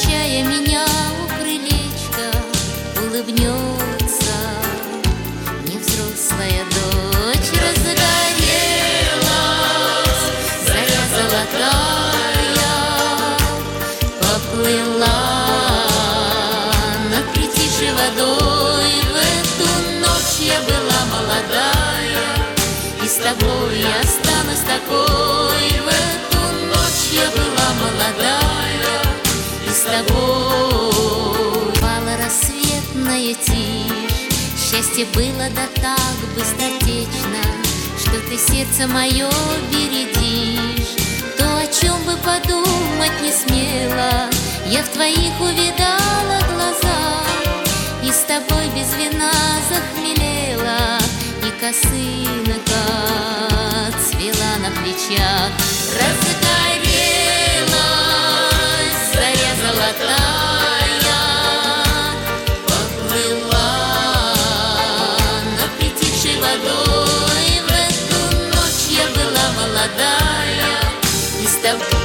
встречая меня у крылечка, улыбнется мне взрослая дочь. Разгорелась заря золотая, поплыла над притихшей водой. В эту ночь я была молодая, и с тобой я останусь такой. В эту ночь я была молодая, и с тобой. Пала рассветная тишь, счастье было да так быстротечно, что ты сердце мое бередишь. То, о чем бы подумать не смела, я в твоих увидала глазах, и с тобой без вина захмелела, и косынка цвела на плечах. Разгорелась заря золотая, поплыла над притихшей водой. В эту ночь я была молодая, и с тобой